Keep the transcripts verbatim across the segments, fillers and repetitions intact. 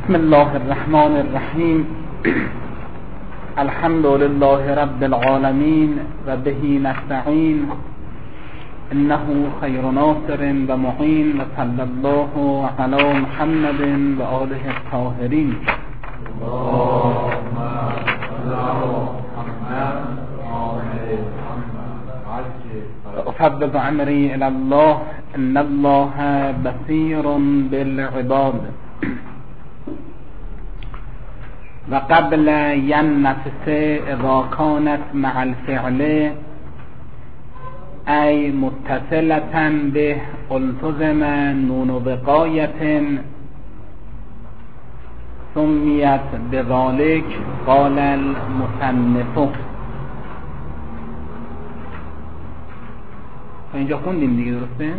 بسم الله الرحمن الرحیم. الحمد لله رب العالمین و بهی نستعین، انه خیر ناصر و معین، و صلی الله علی محمد و آله الطاهرین. افوض امری الی الله ان الله بصیر بالعباد. و قبل ینفس اذا کانت مع الفعل ای متصلة به التزم نون وقایة سمیت بذالک قال المصنف. اینجا خوندیم دیگه، درسته؟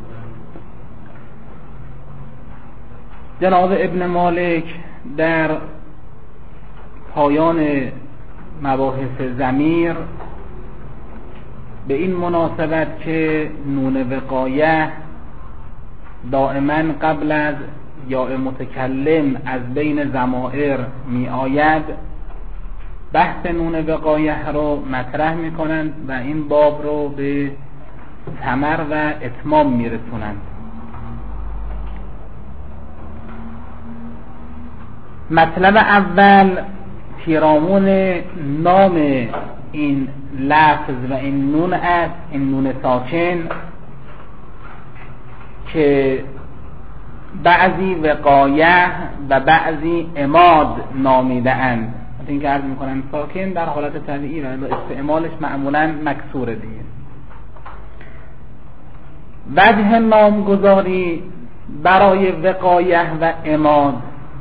جناب ابن مالک در پایان مباحث ضمیر به این مناسبت که نون وقایه دائما قبل از یاء متکلم از بین ضمائر می آید، بحث نون وقایه رو مطرح می کنند و این باب رو به ثمر و اتمام می رسونند. مطلب اول پیرامون نام این لفظ و این نون است، این نون ساکن که بعضی وقایه و بعضی عماد نامیده اند. این که عرض میکنن ساکن در حالت طبیعی و استعمالش معمولا مکسوره دیگه. وجه نامگذاری برای وقایه و عماد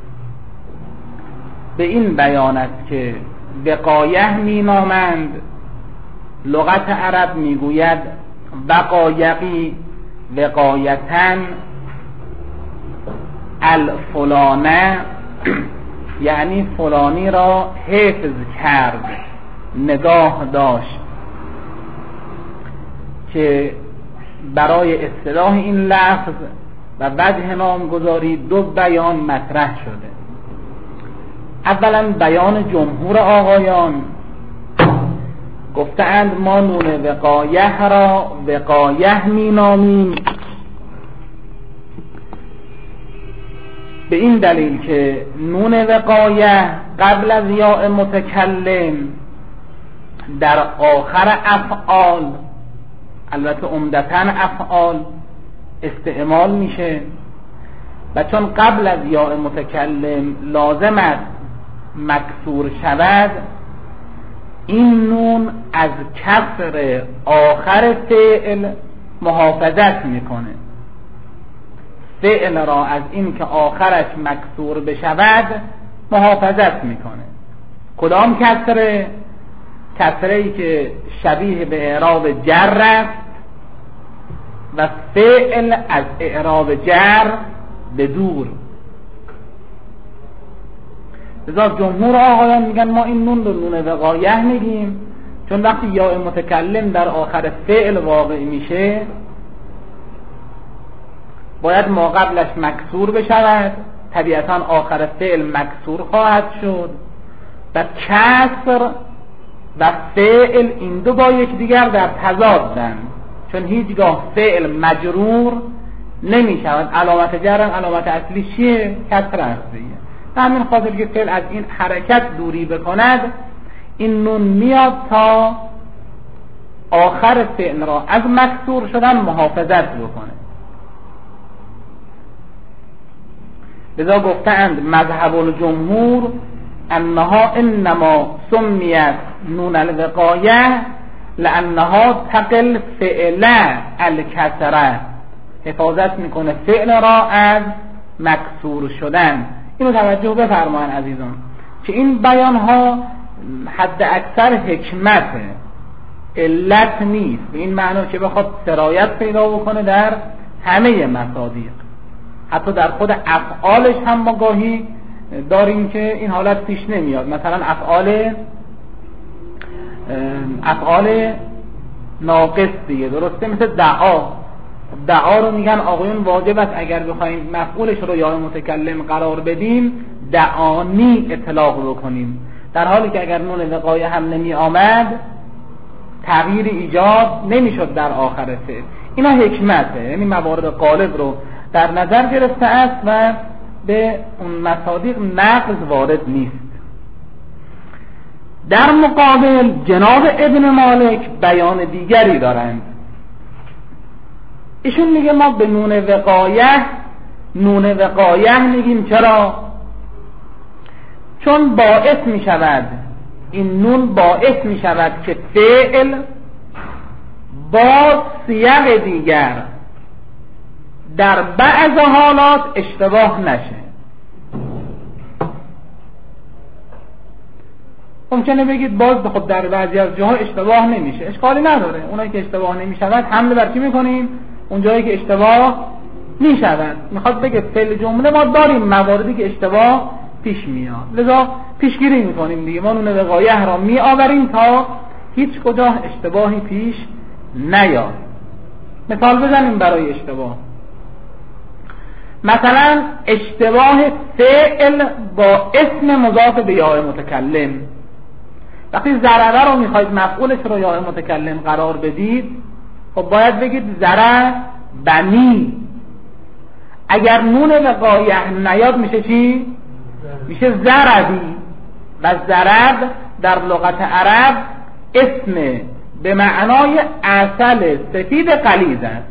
به این بیان است که وقایه می نامند، لغت عرب می گوید وقایقی وقایتن الفلانه، یعنی فلانی را حفظ کرد، نگاه داشت، که برای اصطلاح این لفظ و وجه نامگذاری دو بیان مطرح شده. اولا بیان جمهور آقایان، گفتند ما نون وقایه را وقایه می نامیم به این دلیل که نون وقایه قبل از یاء متکلم در آخر افعال، البته عمدتاً افعال، استعمال میشه و چون قبل از یاء متکلم لازم است مکسور شود، این نون از کسر آخر فعل محافظت میکنه، فعل را از این که آخرش مکسور بشود محافظت میکنه. کدام کسره؟ کسره‌ای که شبیه به اعراب جر است و فعل از اعراب جر به دور. لذا جمهور آقایان میگن ما این نون رو نون وقایه میگیم، چون وقتی یاء متکلم در آخر فعل واقع میشه باید ما قبلش مکسور بشود، طبیعتا آخر فعل مکسور خواهد شد و کسر و فعل این دو با یک دیگر در تضادن، چون هیچگاه فعل مجرور نمی شود. علامت جرم علامت اصلی چیه؟ کسر است دیگه. همین خاطر که فعل از این حرکت دوری بکند، این نون میاد تا آخر فعل را از مکسور شدن محافظت بکنه. لذا گفتند مذهب الجمهور انها انما سمیت نون الوقایه لانها تقل فعل الکسره، حفاظت میکنه فعل را از مکسور شدن. اینو توجه بفرمایید عزیزان که این بیان ها حد اکثر حکمته، علت نیست، به این معنی که بخواد سرایت پیدا بکنه در همه مصادیق. حتی در خود افعالش هم ما گاهی داریم که این حالت پیش نمیاد. مثلا افعال افعال ناقص دیگه، درسته؟ مثل دعا دعا رو میگن آقایون واجب است اگر بخوایم مفعولش رو یا متکلم قرار بدیم دعانی اطلاق بکنیم، در حالی که اگر نون وقایه هم نمی آمد تغییر ایجاد نمی شد در آخر فعل. اینا حکمته، یعنی موارد غالب رو در نظر گرفته است و به اون مصادیق نقض وارد نیست. در مقابل جناب ابن مالک بیان دیگری دارند. ایشون میگه ما به نون وقایه نون وقایه میگیم. چرا؟ چون باعث میشود، این نون باعث میشود که فعل با سیاق دیگر در بعض حالات اشتباه نشه. ممکنه بگید باز خب در بعضی از جاها اشتباه نمیشه، اشکالی نداره. اونایی که اشتباه نمیشود حمله بر چی میکنیم؟ اون جایی که اشتباه میشود. میخواد بگه فعل جمله ما داریم مواردی که اشتباه پیش میاد، لذا پیشگیری میکنیم دیگه، ما نون وقایه را می آوریم تا هیچ کجا اشتباهی پیش نیاد. مثال بزنیم برای اشتباه. مثلا اشتباه فعل با اسم مضاف به یاء متکلم. وقتی ضربه رو میخواید مفعولش رو یاء متکلم قرار بدید، خب باید بگید ضربنی. اگر نون وقایه نیاد میشه چی؟ میشه ضربی. و ضرب در لغت عرب اسم به معنای عسل سفید غلیظ است.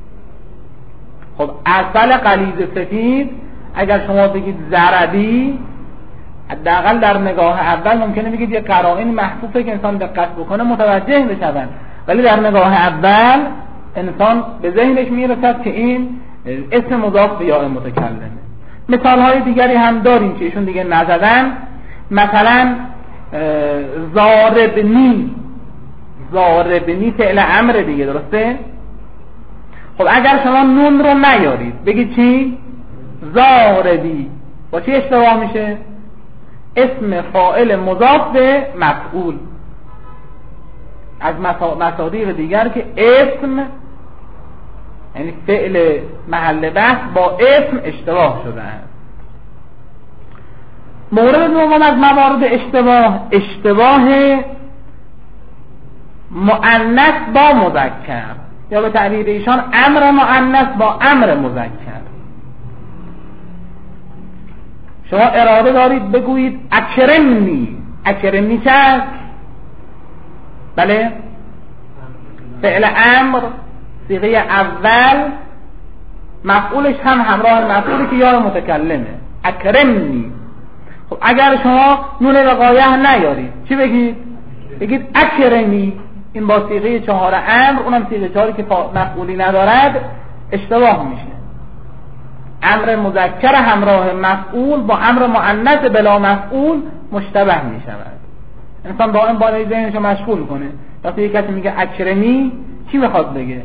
خب عسل غلیظ سفید اگر شما بگید ضربی، حداقل در نگاه اول ممکنه بگید یه قرائن محفوظه که انسان دقت بکنه متوجه بشود، ولی در نگاه اول انسان به ذهنش میرسد که این اسم مضاف به یاء متکلمه. مثال های دیگری هم داریم که ایشون دیگه نزدن. مثلا زاربنی، زاربنی فعل امر دیگه، درسته؟ خب اگر شما نون رو نیارید بگید چی؟ زاربی، با چی اشتباه میشه؟ اسم فاعل مضاف به مفعول. از مصادیق دیگر که اسم، یعنی فعل محل بحث با اسم اشتباه شده است. مورد دوم از موارد اشتباه، اشتباه مؤنث با مذکر، یا به تعبیر ایشان امر مؤنث با امر مذکر. شما اراده دارید بگویید اکرمنی، اکرمنی چه است؟ بله، فعل امر صیغه اول مفعولش هم همراه مفعولی که یاء متکلمه، اکرمنی. خب اگر شما نون وقایه نیارید چی بگید؟ بگید اکرمی. این با صیغه چهار امر، اونم صیغه چهاری که مفعولی ندارد، اشتباه میشه. امر مذکر همراه مفعول با امر مؤنث بلا مفعول مشتبه میشود. انسان دائم باید ذهنش رو مشغول کنه. وقتی یک کسی میگه اکرمی چی میخواد بگه؟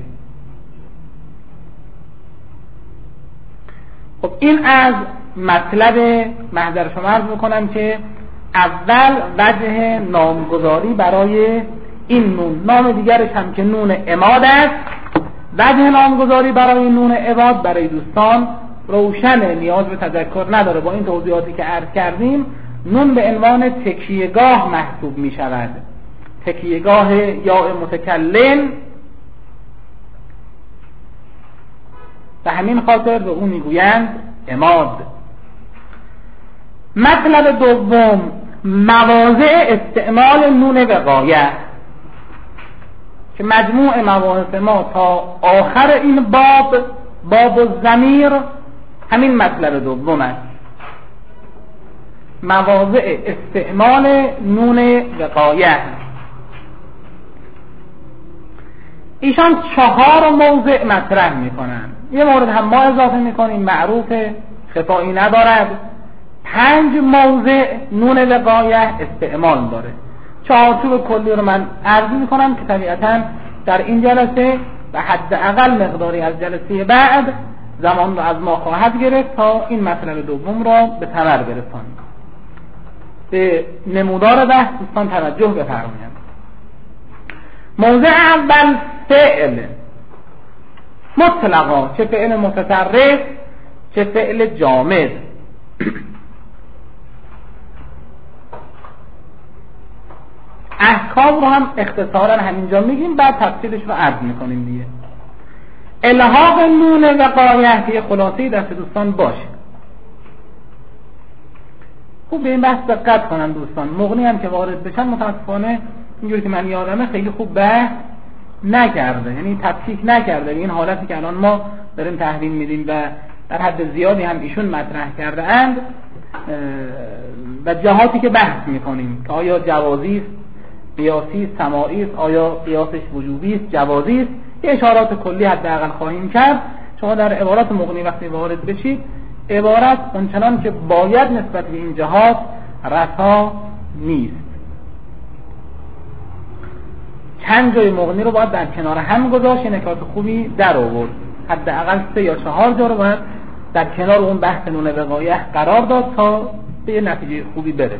خب این از مطلب محضر شما عرض میکنم که اول وجه نامگذاری برای این نون، نام دیگرش هم که نون اماد است. وجه نامگذاری برای نون اماد برای دوستان روشنه، نیاز به تذکر نداره. با این توضیحاتی که عرض کردیم نون به عنوان تکیهگاه محسوب می شود، تکیهگاه یاء متکلم. به همین خاطر به اون میگویند اماد. مطلب دوم، مواضع استعمال نون وقایه، که مجموع مباحث ما تا آخر این باب، باب الضمیر، همین مطلب دوم است. مواضع استعمال نون وقایه. ایشان چهار موضع مطرح میکنن، یه مورد هم ما اضافه میکنیم، معروف، خفایی ندارد. پنج موضع نون وقایه استعمال داره. چهارچوب کلی رو من عرض میکنم که طبیعتا در این جلسه و حداقل مقداری از جلسه بعد زمان رو از ما خواهد گرفت تا این مطلب دوم را به ثمر برسانیم. به نمودار بحث دوستان توجه بفرمایید. موضع اول فعل مطلقا، چه فعل متصرف چه فعل جامد. الخاض رو هم اختصارا همینجا میگیم، بعد تفصیلش رو عرض میکنیم دیگه. الحاق نون وقایه که خلاصه دست دوستان باشه. خوب به این بحث دقت کنن دوستان، مغنی هم که وارد بشن متاسفانه اینجوری که من یادمه خیلی خوب بحث نکرده، یعنی تفکیک نکرده این حالتی که الان ما داریم تحویل میدیم و در حد زیادی هم ایشون مطرح کرده اند و جهاتی که بحث میکنیم که آیا جوازی است، قیاسی است، سماعی است، آیا قیاسش وجوبی است، جوازی است، یه اشارات کلی حداقل خواهیم کرد. شما در عبارات مغنی وقتی وارد بشید عبارت اونچنان که باید نسبت به این جهات رسا نیست. چند جای مغنی رو باید در کنار هم گذاشت، نکات خوبی در آورد، حداقل سه یا چهار جا رو باید در کنار اون بحث نون وقایه قرار داد تا به یه نتیجه خوبی برسه.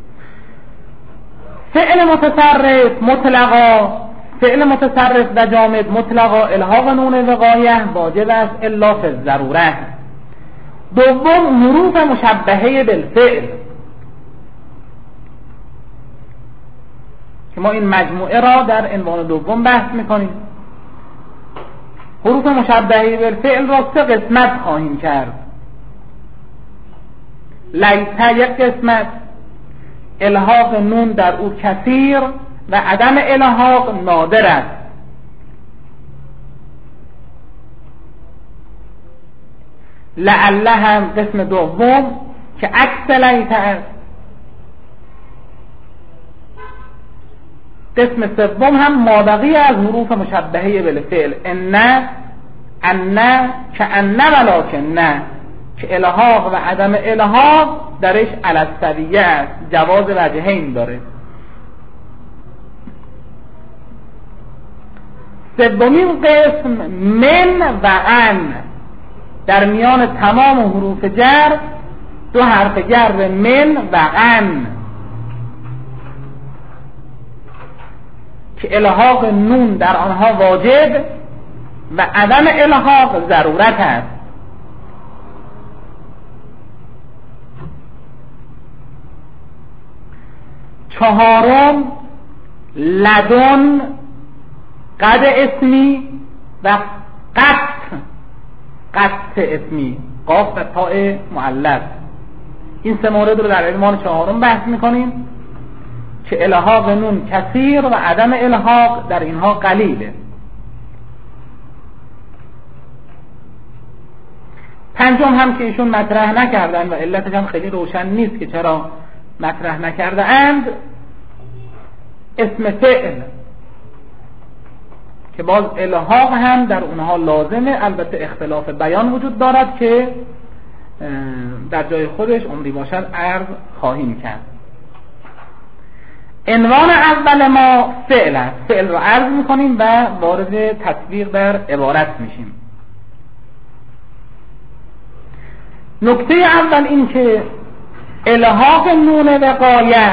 فعل متصرف مطلقا، فعل متصرف و جامد مطلقا الحاق نون وقایه واجب است الا فی الضروره. دوم حروف مشبهه بالفعل که ما این مجموعه را در عنوان دوم بحث میکنیم. حروف مشبهه بالفعل را سه قسمت خواهیم کرد. لیس یک قسمت، الحاق نون در او کثیر و عدم الحاق نادر است. لعله هم قسم دوم که عکس لیس است. قسم سوم هم مابقی از حروف مشبهه بالفعل، ان ان که ان ولکن نه که الحاق و عدم الحاق درش علی السویه است، جواز وجهین داره. سومین قسم من و ان، در میان تمام حروف جر دو حرف جر من و ان که الحاق نون در آنها واجب و عدم الحاق ضرورت است. چهارم لدن، قد اسمی و قط، قط اسمی، قاف و تاء معلق. این سه مورد رو در عنوان چهارم بحث میکنیم که الحاق نون کثیر و عدم الحاق در اینها قلیله. پنجم هم که ایشون مطرح نکردن و علتش هم خیلی روشن نیست که چرا مطرح نکرده اند، اسم فعل که باز الحاق هم در اونها لازمه، البته اختلاف بیان وجود دارد که در جای خودش عمری باشد عرض خواهیم کرد. عنوان اول ما فعل است، فعل رو عرض میکنیم و وارد تطبیق در عبارت میشیم. نکته اول این که الحاق نون وقایه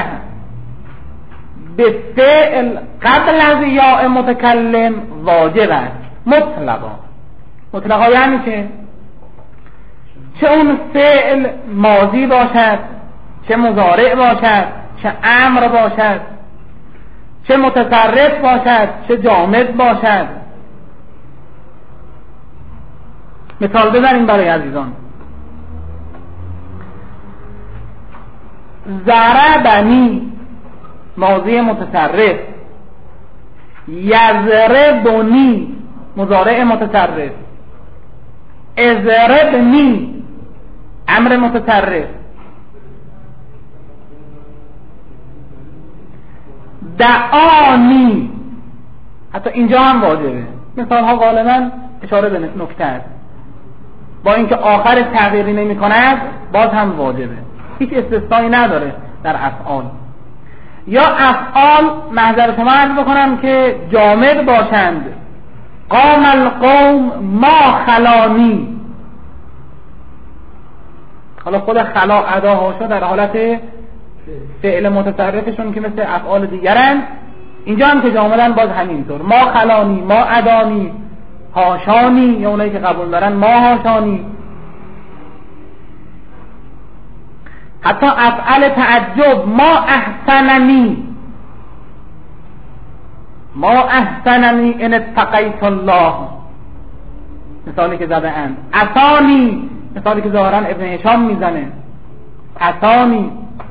به فعل قبل از یاء متکلم واجب است مطلقا. مطلقا یعنی که چه اون فعل ماضی باشد، چه مضارع باشد، چه امر باشد، چه متصرف باشد، چه جامد باشد. مثال بزنیم برای عزیزان. ضربنی ماضی متصرف، یضربنی مضارع متصرف، اضربنی امر متصرف، دعانی حتی اینجا هم واجبه. مثال ها غالبا اشاره به نکته است، با اینکه آخر تغییری نمی کند باز هم واجبه، هیچ استثنایی نداره در افعال. یا افعال معذرت شما عرض بکنم که جامد باشند، قام القوم ما خلانی، حالا خود خلا ادا هاشو در حالت فعل متصرفشون که مثل افعال دیگرن، اینجا هم که جامدن باز همینطور، ما خلانی، ما ادانی، هاشانی یا اونایی که قبول دارن ما هاشانی. حتی افعال تعجب، ما احسننی، ما احسننی ان اتقیت الله، مثالی که زده اند. عصانی، مثالی که ظاهرا ابن هشام میزنه، عصانی.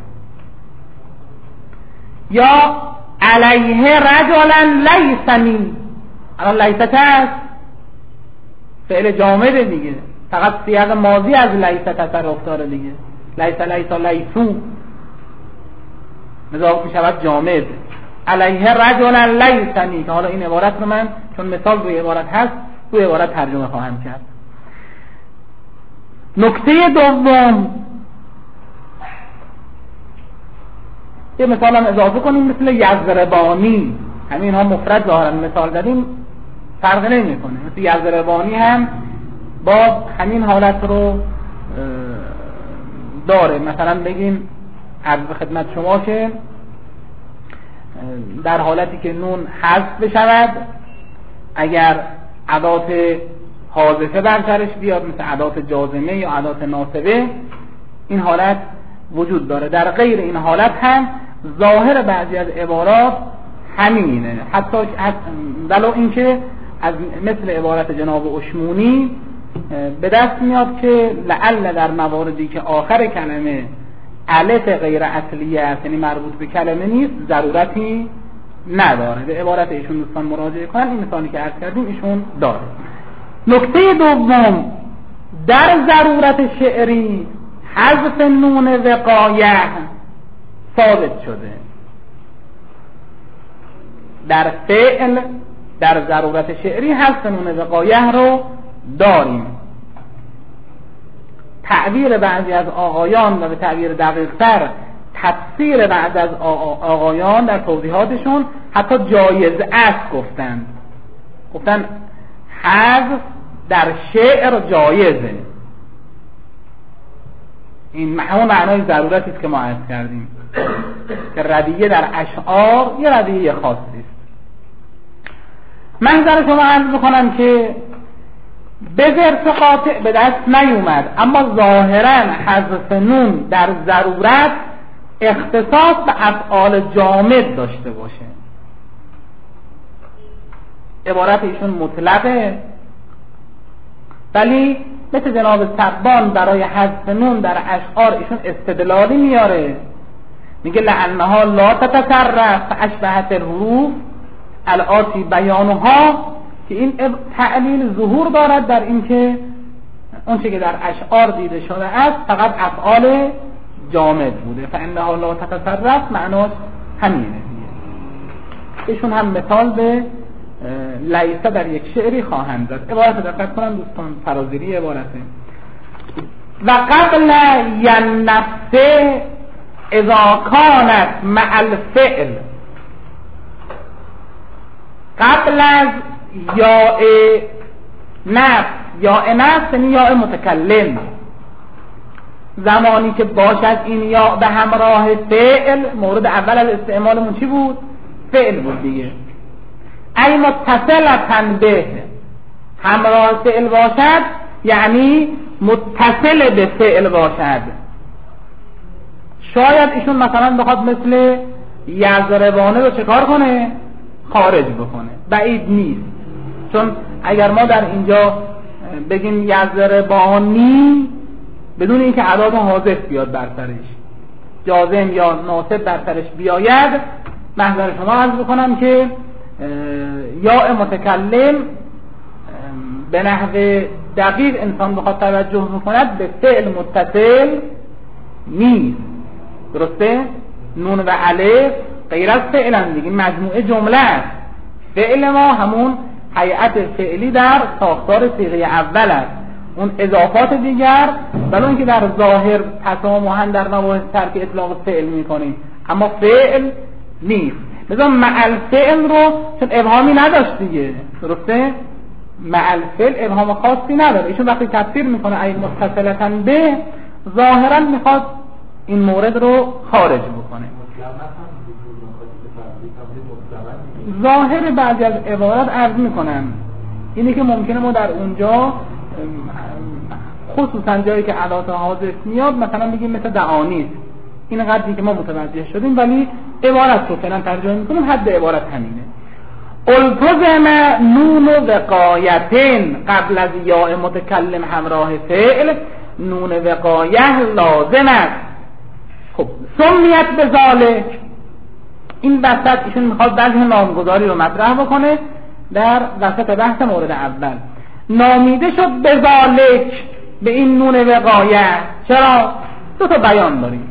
یا علیه رجلا لیسنی، الان لیست هست فعل جامده دیگه، فقط سیاق ماضی از لیست تصرف داره دیگه، لیس لیس لیسو مضاف می شود جامد. علیه رجلا لیسنی، که حالا این عبارت رو من چون مثال روی عبارت هست روی عبارت ترجمه خواهم کرد. نکته دوم، یه مثال هم اضافه کنیم مثل یضربانی، همین ها مفرد ظاهرا مثال دادیم فرق نمی کنه، مثل یضربانی هم با همین حالت رو داره. مثلا بگیم عرض خدمت شما که در حالتی که نون حذف بشود اگر ادات حاذفه بر سرش بیاد مثل ادات جازمه یا ادات ناصبه، این حالت وجود داره. در غیر این حالت هم ظاهر بعضی از عبارات همینه، حتی ولو اینکه از مثل عبارت جناب اشمونی به دست میاد که لعل در مواردی که آخر کلمه الف غیر اصلیه است، یعنی مربوط به کلمه نیست، ضرورتی نداره. به عبارت ایشون دوستان مراجعه کنن، این مثالی که عرض کردیم ایشون داره. نکته دوم، در ضرورت شعری حذف نون وقایه ثابت شده. در فعل در ضرورت شعری حذف نون وقایه رو داریم. تعبیر بعضی از آقایان و به تعبیر دقیق‌تر تفسیر بعضی از آقایان در توضیحاتشون حتی جایز است گفتن گفتن حذف در شعر جایزه. این همون معنای ضرورتی است که ما عرض کردیم که ردیه در اشعار یه ردیه خاصی است. من در شما عرض بکنم که به ظرف قاطع به دست نیومد، اما ظاهرا حذف نون در ضرورت اختصاص به افعال جامد داشته باشه. عبارت ایشون مطلقه، ولی مثل جناب سبان برای حذف نون در اشعار ایشون استدلالی میاره، میگه لعنها لا تتصرف اشبهت الحروف الآتی بیانها، که این تعلیل ظهور دارد در اینکه اون چه که در اشعار دیده شده است فقط افعال جامد بوده، فانها لا تتصرف معناش همینه. ایشون هم مثال به لیسه در یک شعری خواهند زد. عبارت دقت کنم دوستان، فرازیری عبارته. و قبل ینفسه اذا کانت مع الفعل، قبل از یاء نفس، یاء نفس یعنی یاء متکلم، زمانی که باشد این یاء به همراه فعل، مورد اول از استعمالمون چی بود؟ فعل بود دیگه. ای متصلتن به، همراه فعل باشد یعنی متصل به فعل باشد. شاید ایشون مثلا بخواد مثل یضربانه رو چه کار کنه؟ خارج بکنه، بعید نیست. چون اگر ما در اینجا بگیم یضربانی بدون اینکه ادات حاذف بیاد بر سرش، جازم یا ناصب بر سرش بیاید، محضر شما عرض بکنم که یا متکلم به نحو دقیق انسان بخواد توجه بکند به فعل متصل نیست. درسته؟ نون و الف غیر از فعلن دیگه، مجموعه جمله است. فعل ما همون هیئت فعلی در ساختار صیغه اول است، اون اضافات دیگر ولی اون که در ظاهر تسامحاً در مباحث ترک اطلاق فعل میکنیم اما فعل نیست. مثلا مع الفعل رو چون ابهامی نداشت دیگه، درسته؟ مع الفعل ابهام خاصی نداره. ایشون وقتی تفسیر میکنه ای متصلتن به، ظاهرا میخواد این مورد رو خارج بکنه. ظاهر بعضی از عبارات عرض میکنم اینه که ممکنه ما در اونجا خصوصا جایی که ادات حاذف میاد مثلا بگیم مثل دعانیست، این قدری که ما متوجه شدیم، ولی عبارت رو فعلا ترجمه میکنیم حد عبارت همینه. التزم نون وقایتین قبل از یاء متکلم همراه فعل، نون وقایه لازم است. خب سمیت به ذالک، این وسط ایشون میخواد وجه نامگذاری رو مطرح بکنه در وسط بحث مورد اول. نامیده شد به ذالک، به این نون وقایه. چرا؟ دو تا بیان داریم.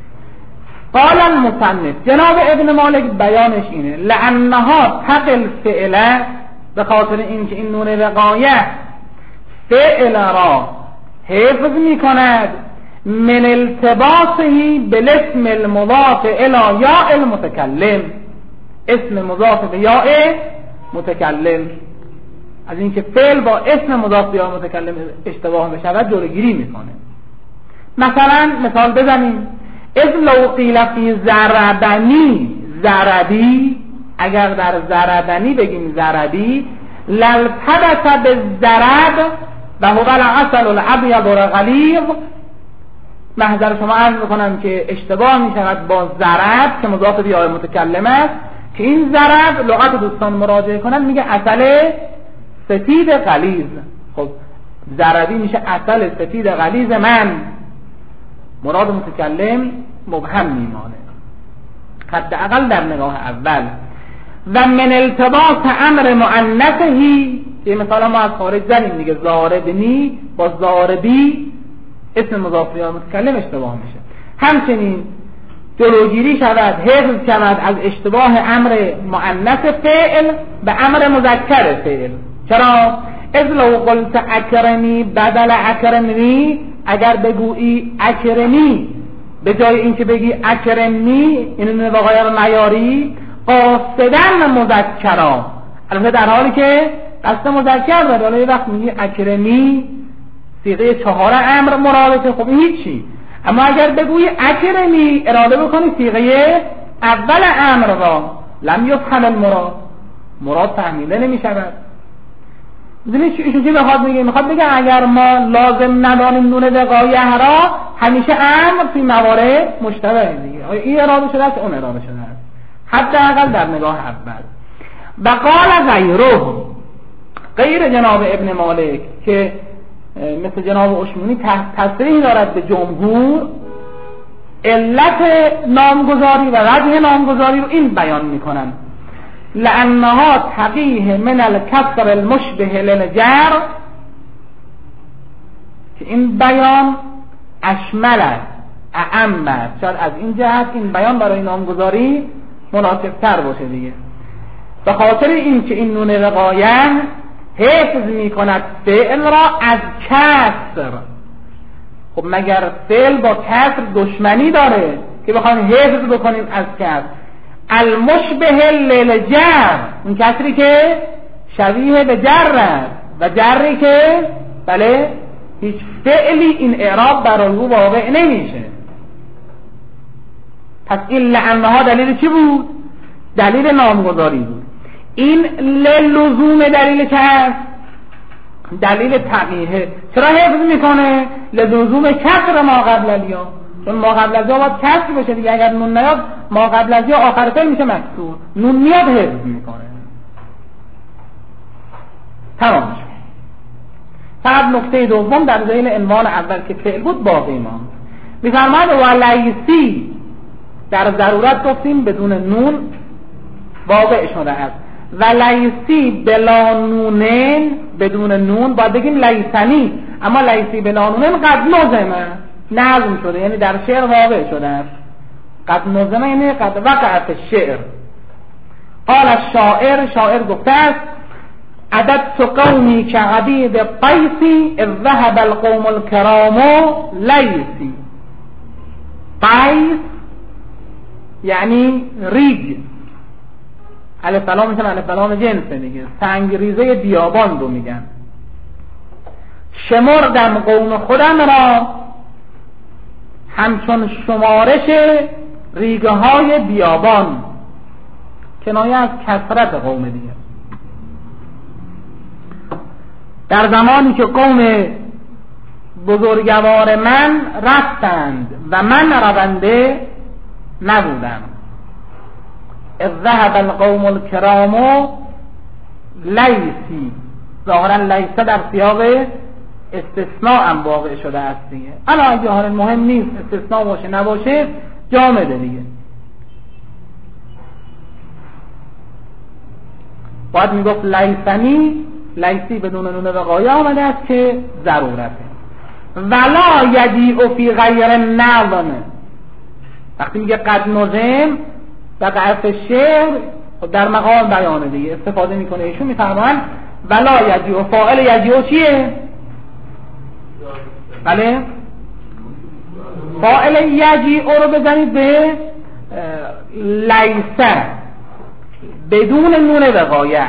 قال المصنف، جناب ابن مالک بیانش اینه لانها تقل فعله، به خاطر اینکه این نون وقایه فعل را حفظ میکند من التباسه بالاسم المضاف الى یاء المتکلم، اسم مضاف به یاء متکلم، از اینکه فعل با اسم مضاف به یاء متکلم اشتباه بشود جلوگیری میکنه. مثلا مثال بزنیم، اذ لو قیل فی ضربنی ضربی، اگر در ضربنی بگیم ضربی، لالتبس بالضرب و هو العسل الابیض الغلیظ، محضر شما عرض بکنم که اشتباه می شود با ضرب که مضاف به یاء متکلم است، که این ضرب لغت دوستان مراجعه کنن میگه عسل سفید غلیظ. خب ضربی میشه عسل سفید غلیظ من، مراد متکلم مبهم میمانه حداقل در نگاه اول. و من التباس امر مؤنثهی، یه مثلا ما از خارج زنیم دیگه، ضاربنی با ضاربی اسم مضاف به یاء متکلم اشتباه میشه. همچنین جلوگیری شود، حفظ شود از اشتباه امر مؤنث فعل به امر مذکر فعل. چرا؟ اذ لو قلت اکرمی بدل اکرمنی، اگر بگویی اکرمی به جای اینکه بگی اکرمی، این واقعا رو نیاری، قاصدن مذکرا، البته در حالی که قصد مذکر داره، حالا یه وقت میگی اکرمی صیغه چهار امر مراده، خب هیچی. اما اگر بگویی اکرمی اراده بکنی صیغه اول امر را، لم یفهم المراد، مراد فهمیده نمی شود. ببینید ایشون چی میخواد میگه؟ میخواد بگه اگر ما لازم ندانیم نون وقایه را، همیشه امر فی موارد مشتبه دیگه، این اراده شده است اون اراده شده است، حداقل در نگاه اول. و قال غیره، غیر جناب ابن مالک که مثل جناب اشمونی تصریح دارد به جمهور، علت نامگذاری و وجه نامگذاری رو این بیان میکنن، لانها تقیه من الکسر المشبه للجر، که این بیان اشمل است، اعم است، شاید از این جهت این بیان برای نامگذاری مناسب تر باشه دیگه. به خاطر این که این نون وقایه حفظ می کند فعل را از کسر. خب مگر فعل با کسر دشمنی داره که بخوایم حفظ بکنیم از کسر؟ المشبه للجر، اون کسری که شبیه به جر است، و جری که بله هیچ فعلی این اعراب برای او واقع نمیشه. پس این لعنها دلیل چی بود؟ دلیل نامگذاری بود. این لزوم دلیل که هست؟ دلیل تقییه. چرا حفظ میکنه؟ لزوم کسر ما قبل الیا، چون ما قبل از یا باید کسر بشه دیگه، اگر نون نیاد ما قبل از یا آخر فعل میشه مکسور، نون میاد حفظ میکنه. تمام شد. فقط نکته دوم در ذیل عنوان اول که فعل بود باقی ماند. میفرماید ولیسی، در ضرورت گفتیم بدون نون واقع شده است، ولیسی بلا نونن، بدون نون باید بگیم لیسنی، اما لیسی بلا نونن قد نظمه، نظم شده، یعنی در شعر واقع شده است. قد نظمه یعنی قد وقعت شعر. قال الشاعر، شاعر گفته است عددت قومی که عبید قیسی اذ ذهب القوم الكرام لیسی. قیس یعنی ریگ، الف لام میشن الف لام جنسه دیگه، سنگ ریزه بیابان رو میگن. شمردم قوم خودم را همچون شمارش ریگه های بیابان، کنایه از کثرت قوم دیگه. در زمانی که قوم بزرگوار من رفتند و من رونده نبودم. اذ ذهب القوم الكرام لیسی، ظاهرا لیسه در سیاق استثناء هم واقع شده است دیگه. اما اگه حال مهم نیست استثناء باشه نباشه جامده دیگه. باید میگفت لیسنی، لیسی بدون نون وقایه آمده است که ضرورته. ولا یجیء فی غیر نظم، وقتی میگه قد نظم وقعت شعر در مقام بیانه دیگه استفاده میکنه. ایشون میفرمان ولا یجیء، فاعل یجیء چیه؟ بله فاعل یجیء رو بزنید به لیسه بدون نون وقایه.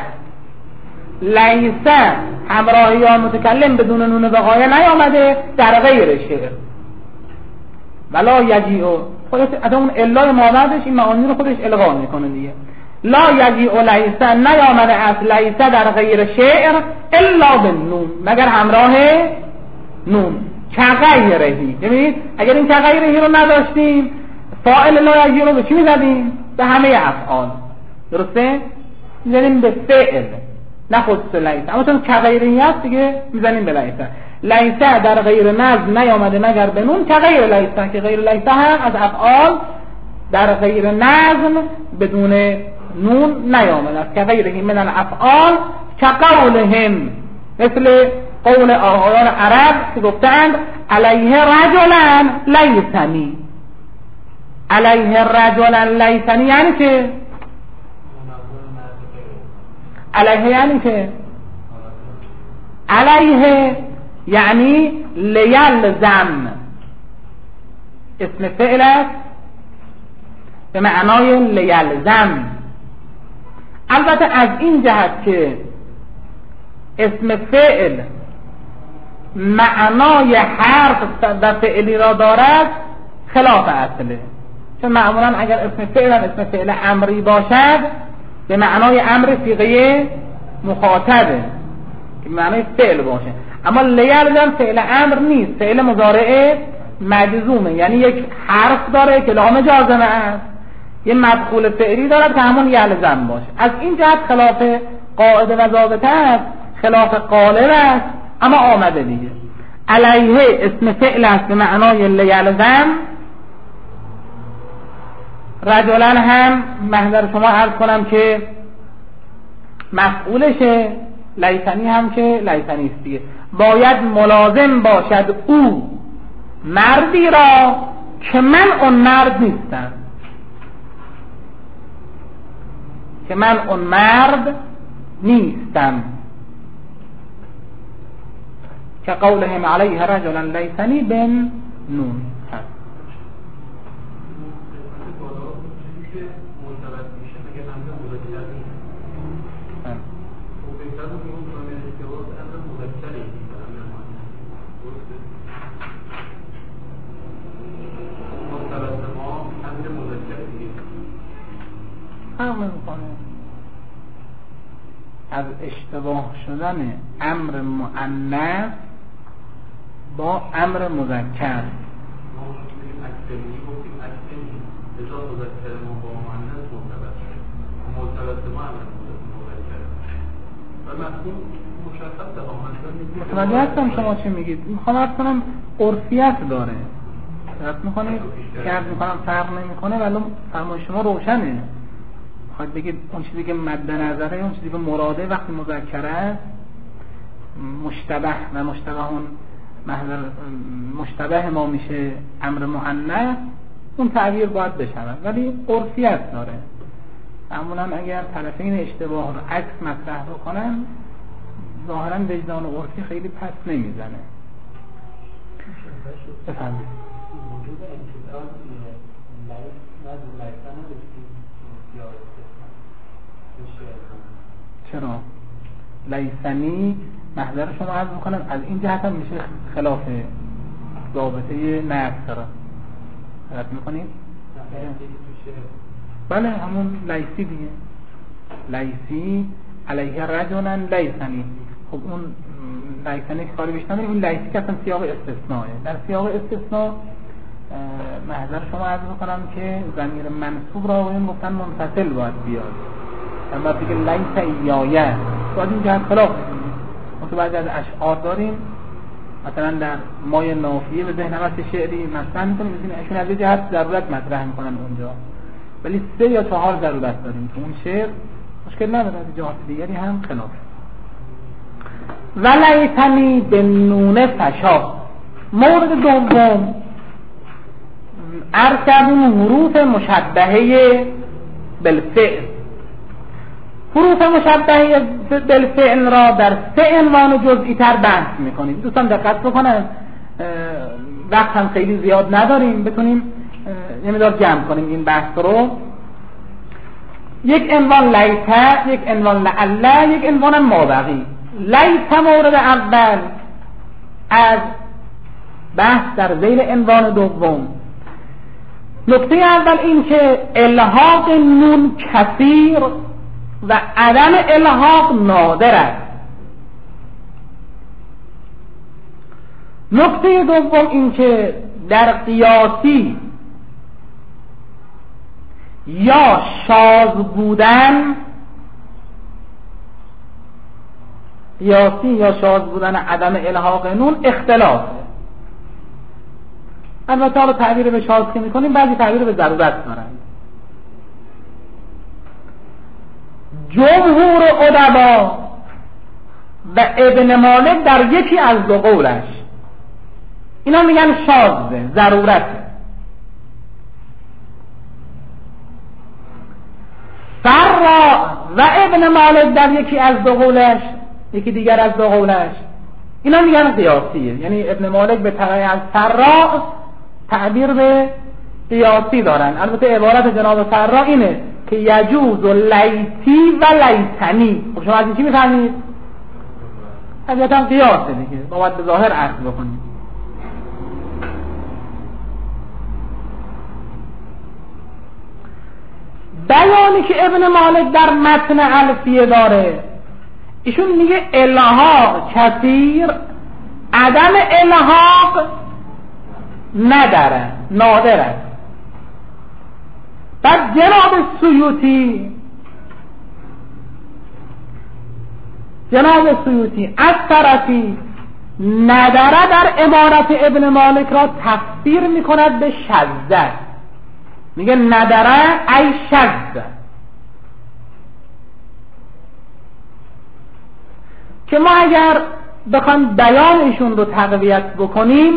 لیسه همراهی یا متکلم بدون نون وقایه نیامده در غیر شعر. ولا یجیء خودش از اون الا ماوردش این معانی رو خودش الغا میکنه دیگه. لا یجیء لیسه، نیامده از لیسه در غیر شعر الا بالنون، مگر همراه نون. کغیرهی، ببینید اگر این کغیرهی رو نداشتیم فاعل لا یجیء رو به چی میزدیم؟ به همه افعال، درسته؟ میزنیم به فعل نه خود لیسه، اما چون کغیرهی هست دیگه میزنیم به لیسه. لیسه در غیر نظم نیامده مگر به نون، کغیر لیسه که غیر لیسه هم از افعال در غیر نظم بدون نون نیامده است. کغیرهی من الافعال کقولهم، مثل قول آقایان عرب که گفتند علیه رجلا لیسنی. علیه رجلا لیسنی یعنی که علیه یعنی که علیه یعنی لیلزم، اسم فعل است به معنای لیلزم. البته از این جهت که اسم فعل معنای حرف و فعلی را دارد خلاف اصله، چون معمولا اگر اسم فعل اسم فعل امری باشد به معنای امر صیغه مخاطبه که معنای فعل باشه، اما لیلزم فعل امر نیست، فعل مضارع مجزومه، یعنی یک حرف داره که لام جازمه است، یه مدخول فعلی دارد که همون یلزم باشه. از این جهت خلاف قاعده و ضابطه است، خلاف قالب است، اما آمده دیگه. علیه اسم فعل است به معنای لیلزم. رجلن هم محضر شما عرض کنم که مفعولشه، لیسنی هم که لیسنی است دیگه. باید ملازم باشد او مردی را که من اون مرد نیستم، که من اون مرد نیستم، که قولهم علیه رجلا لیسنی بن نون هست. از اشتباه شدن امر مؤنث با امر مذکر. متوجه هستم شما چی میگید. میخوام عرض کنم عرفیت داره، درست میکنید که عرض میکنم فرق نمیکنه، ولی فرمای شما روشنه. خواهد بگید اون چیزی که مد نظره، اون چیزی که مراده وقتی مذکر است مشتبه و مشتبه اون محضر مشتبه ما میشه امر مؤنث، اون تعبیر باید بشود، ولی عرفیت داره. معمولا اگر طرفین اشتباه رو عکس مطرح بکنن ظاهرا وجدان عرفی خیلی پس نمیزنه. بفهمید وجود انتظار چرا؟ لیسنی محضر شما عرض میکنم از این جهت هم میشه خلاف ضابطه نفس را عرض میکنید؟ بله همون لیسی دیگه، لیسی علیه رجلا لیسنی. خب اون لیسنی که کاری بیشتر این لیسی که اصلا سیاق استثنائه. در سیاق استثناء محضر شما عرض میکنم که ضمیر منصوب را این گفتن منفصل باید بیاد، اما دیگه لیس ایایه باید این جهت خلاف بکنیم. ما تو بعضی از اشعار داریم مثلا در مای نافیه به ذهن واسه شعری مثلا می‌کنیم می‌بینیم ایشون از جهت ضرورت مطرح می‌کنن اونجا، ولی سه یا چهار ضرورت داریم که اون شعر مشکل نداره، از جهات دیگری هم خلاف. ولیتنی به نون فشا. مورد دوم عرض کردیم حروف مشبهه بالفعل. حروف مشبهه بالفعل را در سه عنوان جزئی تر بحث میکنیم. دوستان دقت بکنن، وقت هم خیلی زیاد نداریم، بتونیم یه مقدار جمع کنیم این بحث رو. یک عنوان لیت، یک عنوان لعل، یک عنوان مابقی. لیت مورد اول از بحث در ذیل عنوان دوم. نکته اول این که الحاق نون کثیر و عدم الحاق نادر است. نکته دوم این که در قیاسی یا شاذ بودن، قیاسی یا شاذ بودن عدم الحاق نون اختلافه. البته حالا تعبیر به شاذ که میکنیم بعضی تعبیر به ضرورت دارن. جمهور ادبا و ابن مالک در یکی از دو قولش اینا میگن شاذه، ضرورته. فرا و ابن مالک در یکی از دو قولش، یکی دیگر از دو قولش اینا میگن قیاسیه. یعنی ابن مالک به تبع از فرا تعبیر به قیاسی دارن. البته عبارت جناب فرا اینه که یجوز لیتی و لیتنی. خب شما از این چی میفهمید؟ طبیعتا قیاسه دیگه، باید به ظاهر عرض بکنید. بیانی که ابن مالک در متن الفیه داره، ایشون میگه الحاق کثیر، عدم الحاق نداره، نادر است. بعد جناب سیوطی جناب سیوطی از طرفی نداره در عبارت ابن مالک را تفسیر میکند به شذ. میگه نداره ای شذ، که ما اگر بخوایم بیان ایشون رو تقویت بکنیم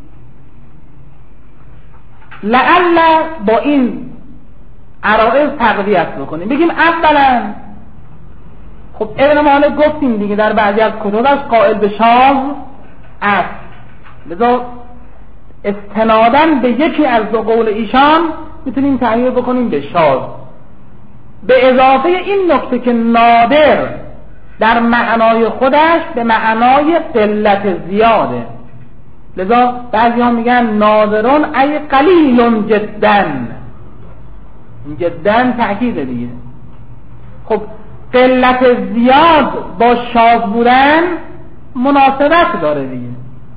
لعل با این عرائض تقویت بکنیم. بگیم اولا خب ابن مالک گفتیم دیگه در بعضی از کتبش قائل به شاذ است، لذا استناداً به یکی از دو قول ایشان میتونیم تعبیر بکنیم به شاذ، به اضافه این نکته که نادر در معنای خودش به معنای قلت زیاده. لذا بعضی ها میگن نادرون ای قلیل جدن، جدن تأکید دیگه. خب قلت زیاد با شاذ بودن مناسبت داره دیگه،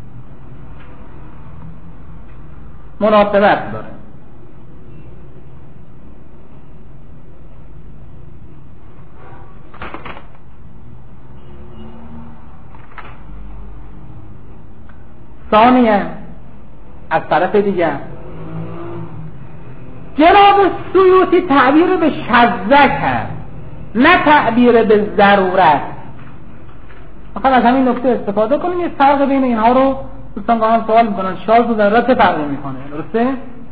مناسبت داره. ثانیه از طرف دیگر جناب سیوطی تعبیر به شذ کرد، نه تعبیر به ضرورت. فقط از همین نکته استفاده کنیم. یه فرق بین اینها رو دوستان گاهن سوال میکنن، شاذ و ضرورت فرق میکنه، درسته؟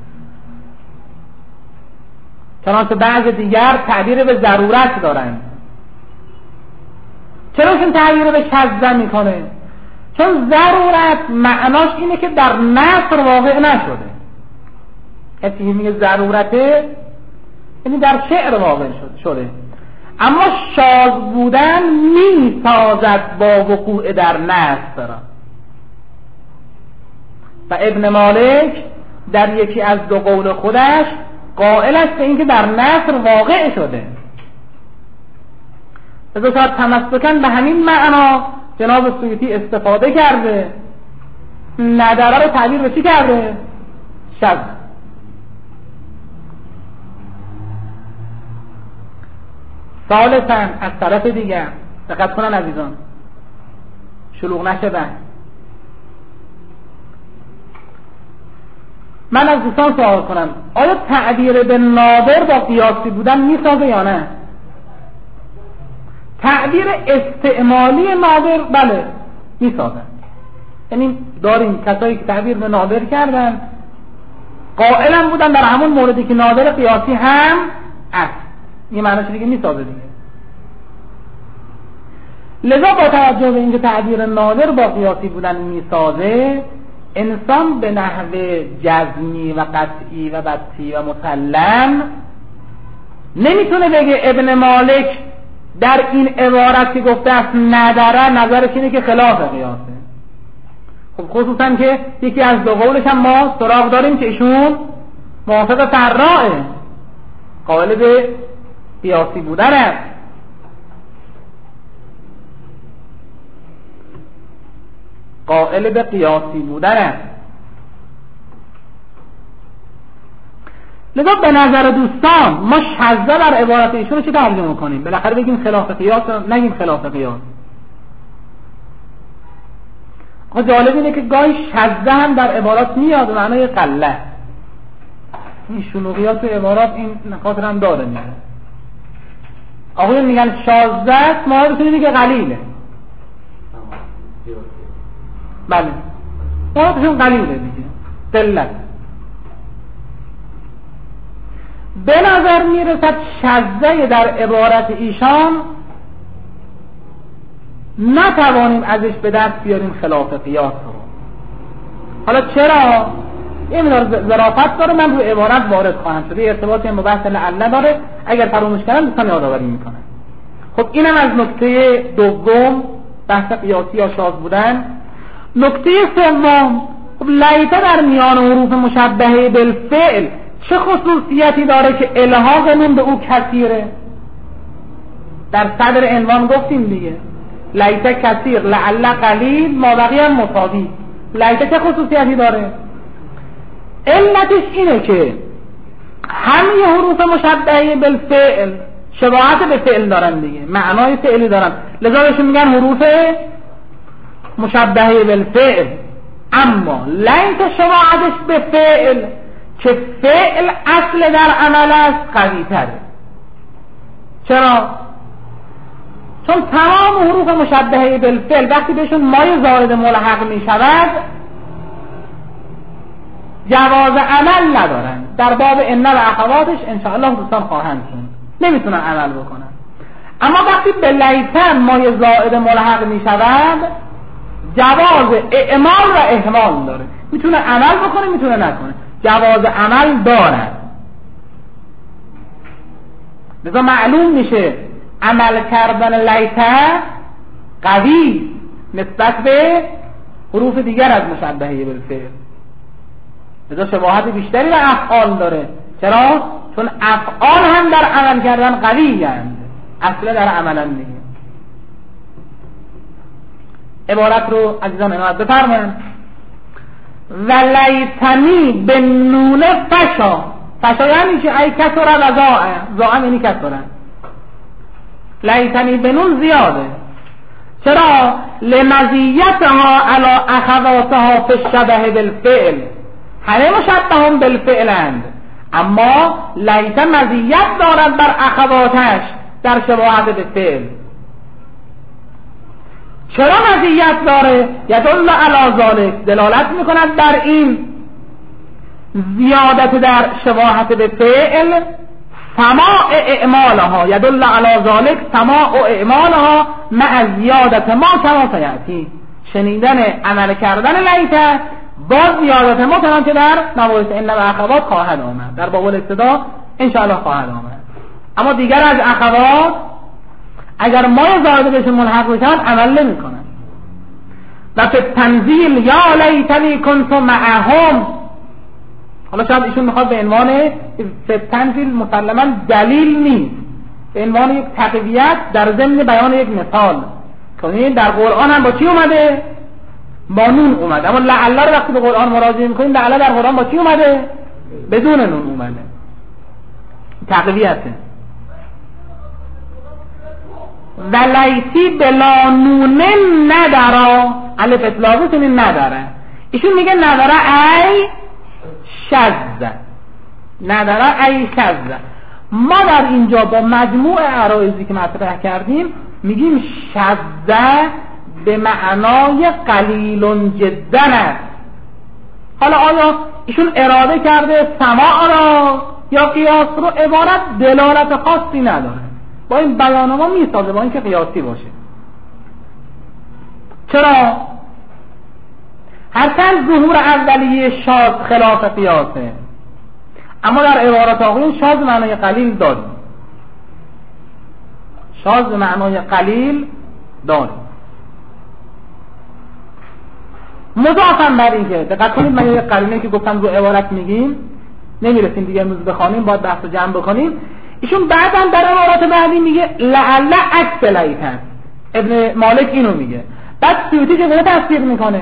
چنانچه بعض دیگر تعبیر به ضرورت دارن. چرا چون تعبیر به شذ میکنه؟ چون ضرورت معناش اینه که در نثر واقع نشده. کسی میگه ضرورته یعنی در شعر واقع شده. اما شاذ بودن می سازد با وقوع در نثر. و ابن مالک در یکی از دو قول خودش قائل است به اینکه در نثر واقع شده. لذا شاید تمسکاً به همین معنا جناب سیوطی استفاده کرده، نداره رو تعبیر به چی کرده؟ شذ. ثالثاً از طرف دیگر دقت کنن عزیزان، شلوغ نشه بحث. من از دوستان سوال کنم آیا تعبیر به نادر با قیاسی بودن میسازه یا نه؟ تعبیر استعمالی نادر بله میسازه. یعنی داریم کسایی که تعبیر به نادر کردن قائلن بودن در همون موردی که نادر قیاسی هم است. این معنی شده که میسازه دیگه. لذا با توجه به اینکه تعبیر نادر با قیاسی بودن میسازه، انسان به نحوه جزمی و قطعی و بطی و مسلم نمیتونه بگه ابن مالک در این عبارت که گفته است نداره نظرش اینه که خلاف قیاسه. خب خصوصا که یکی از دو قولش هم ما سراغ داریم که ایشون موافق فرائه، قائل به قیاسی بودن است. قائل به قیاسی بودن است. لذا به نظر دوستان ما شذ در عبارت ایشون رو چه ترجمه کنیم؟ بالاخره بگیم خلاف قیاس نگیم خلاف قیاس. آقا جالب اینه که گاهی شذ هم در عبارات میاد و معنای قله. این شلوغیات و عبارات این نکات هم داره میاره. آقا میگن شاذ است، ما بتونیم بگیم قلیله. بله مرادشون قلیله دیگه، قلت. به نظر میرسد شذ در عبارت ایشان نتوانیم ازش به دست بیاریم خلاف قیاس رو. حالا چرا؟ یه مقدار ظرافت داره، من روی عبارت وارد خواهم شد، ارتباطی هم با بحث لعله داره، اگر فراموش کردم دوستان یادآوری میکنم. خب اینم از نکته دوم بحث قیاسی یا شاذ بودن. نکته سوم، خب لیته در میان حروف مشبهه بالفعل چه خصوصیتی داره که الحاق نون به او کثیره؟ در صدر عنوان گفتیم دیگه، لیته کثیر لعل قلیل ما بقی هم مساوی. لیته چه خصوصیتی داره؟ علتش اینه که همه حروف مشبهه بالفعل شباهت به فعل دارن دیگه، معنای فعلی دارن، لذا بهشون میگن حروف مشبهه بالفعل. اما لیت شباهتش به فعل که فعل اصل در عمل است قوی تره. چرا؟ چون تمام حروف مشبهه بالفعل وقتی بهشون مای زائد ملحق می شود جواز عمل ندارن. در باب ان و اخواتش انشاءالله دوستان خواهند خوند، نمیتونن عمل بکنن. اما وقتی به لیتن مای زائد ملحق می شود جواز اعمال و اهمال داره، میتونه عمل بکنه میتونه نکنه، جواز عمل داره. لذا معلوم میشه عمل کردن لیته قوی نسبت به حروف دیگر از مشبهه بالفعل. لذا شباهت بیشتری به افعال داره. چرا؟ چون افعال هم در عمل کردن قوی هستند، اصلا در عملن دیگه. عبارت رو عزیزان عنایت بفرمایید. ولیتنی به نون فشا. فشا یعنی چی؟ ای کسره و زاعه. زاعه یعنی کسره. لیتنی به نون زیاده. چرا؟ لمزیتها علی اخواتها فی الشبه بالفعل. همه مشبه هم بالفعل اند، اما لیت مزیت دارد بر اخواتش در شباهت به فعل. چرا مزیت داره؟ یدل علی ذلک، دلالت میکند بر این زیادت در شباهت به فعل سماع اعمالها، یدل علی ذلک سماع اعمالها مع زیادت ما کما سیأتی، شنیدن عمل کردن لیت با زیادت ما چنانچه در مباحث ان و اخوات خواهد آمد، در باب الابتدا ان شاء الله خواهد آمد. اما دیگر از اخوات اگر ما زائد بهشون ملحق بشن عمل نمی کنن. و فی تنزیل یا لیتنی کنت معهم. حالا شاید ایشون میخواد به عنوان فی تنزیل مسلما دلیل نیست، به عنوان یک تقویت در ضمن بیان یک مثال. کنید در قرآن هم با چی اومده؟ با نون اومده، اما لعل رو وقتی به قرآن مراجعه میکنیم لعل در قرآن با چی اومده؟ بدون نون اومده. تقویته. و لیتی بلا نونه ندارا، الف اطلاقی کنین نداره. ایشون میگه نداره ای شذ، نداره ای شذ. ما در اینجا با مجموع عرایضی که مطرح کردیم میگیم شذ به معنای قلیل جدا است. حالا آیا ایشون اراده کرده سماع را یا قیاس رو؟ عبارت دلالت خاصی نداره، با این بیان ما میسازه، با این که قیاسی باشه. چرا؟ هرچند ظهور اولیه شاذ خلاف قیاسه، اما در عبارت آقایون شاذ معنای قلیل داریم، شاذ معنای قلیل داریم. مضافم بر این که دقت کنید، من یه قرینه که گفتم رو عبارت میگیم نمیرسیم دیگه امروز بخوانیم، باید بحث رو جمع بکنیم. ایشون بعدم در عبارات بعدی میگه لعل عکس لیت هست، ابن مالک اینو میگه. بعد سیوطی چگونه تصدیق میکنه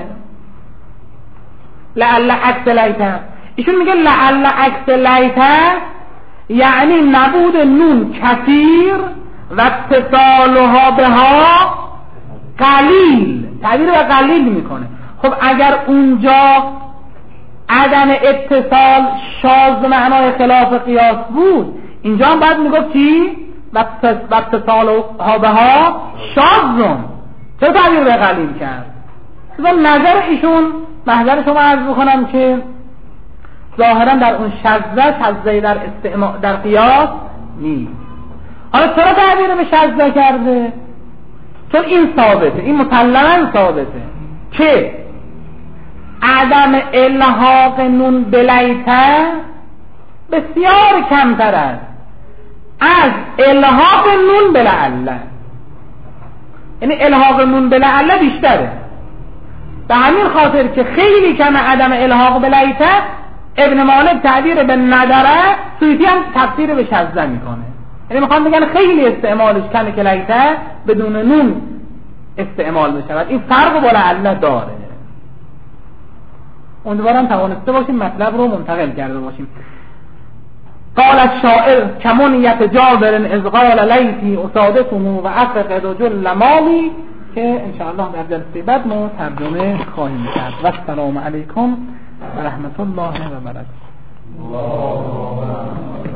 لعل عکس لیت هست؟ ایشون میگه لعل عکس لیت هست یعنی نبود نون کثیر و اتصالها بها قلیل، تعبیر به قلیل میکنه. خب اگر اونجا عدم اتصال شاذ معنای خلاف قیاس بود، اینجا هم باید میگفت چی؟ و اتصالها بها شاذون. چه تعبیر به قلیل کرد؟ نظر ایشون، نظر شما عرض بکنم که ظاهرا در اون شذ شذ در استعمال در قیاس نیست. حالا چرا تعبیر به شذ کرده؟ چون این ثابته، این مسلما ثابته که عدم الحاق نون بلیته بسیار کمتر است از الحاق نون بلعله، یعنی الحاق نون بلعله بیشتره. به همین خاطر که خیلی کم عدم الحاق بلیته، ابن مالک تعبیر به نداره، سیوطی هم تفسیر به شذ میکنه. یعنی میخوام بگن خیلی استعمالش کمه که لیته بدون نون استعمال بشود. این فرق با لعله داره. امیدوارم توانسته باشیم مطلب رو منتقل کرده باشیم. قال الشاعر کمونیت جابر از قال لیتی اصادتمو و افقد جل مالی، که انشاءالله در جلسه بعد ما ترجمه خواهیم کرد. و السلام علیکم و رحمت الله و برکاته.